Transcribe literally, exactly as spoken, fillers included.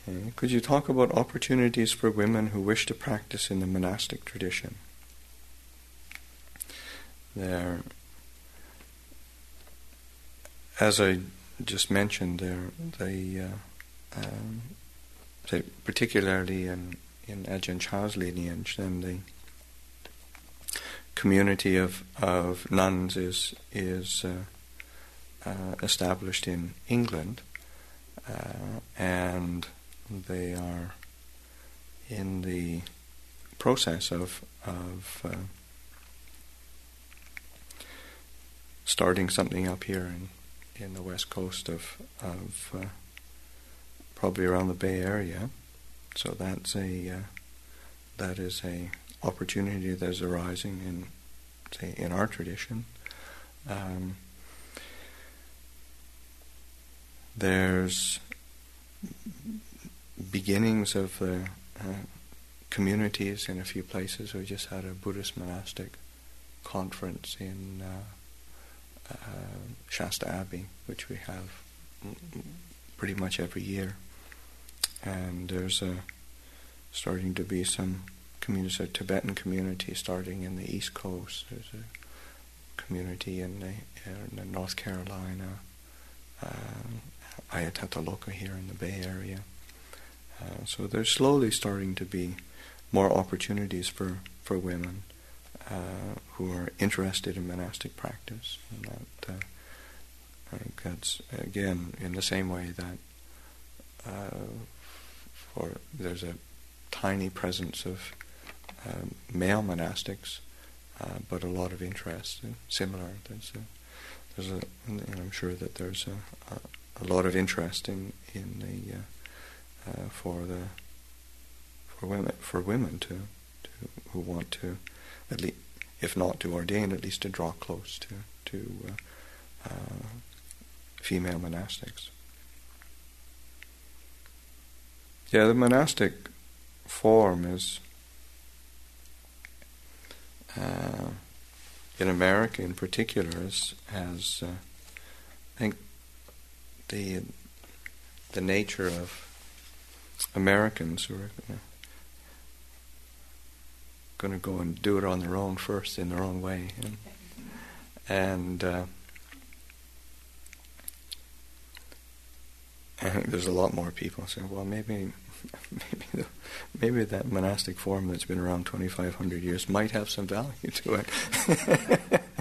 Okay. Could you talk about opportunities for women who wish to practice in the monastic tradition? There, as I just mentioned, there, they, uh, um, they particularly in in Ajahn Chah's lineage, then the community of of nuns is is uh, uh, established in England, uh, and they are in the process of of uh, starting something up here in, in the west coast of of uh, probably around the Bay Area. So that's a uh, that is a opportunity that is arising in say in our tradition. Um, there's beginnings of the uh, communities in a few places. We just had a Buddhist monastic conference in uh, uh, Shasta Abbey, which we have pretty much every year. And there's a, starting to be some communities, a Tibetan community starting in the East Coast. There's a community in, the, in North Carolina, uh, Ayatataloka here in the Bay Area. Uh, so there's slowly starting to be more opportunities for, for women uh, who are interested in monastic practice. And that, uh, I think that's, again, in the same way that uh, for there's a tiny presence of um, male monastics, uh, but a lot of interest. And similar, there's a, there's a, and I'm sure that there's a, a, a lot of interest in in the uh, uh, for the for women for women to, to who want to, at least if not to ordain, at least to draw close to to uh, uh, female monastics. Yeah, the monastic form is, uh, in America in particular, is, has, uh, I think, the the nature of Americans who are going to go and do it on their own first, in their own way, and, and uh, I think there's a lot more people saying, well, maybe maybe the, maybe that monastic form that's been around twenty-five hundred years might have some value to it.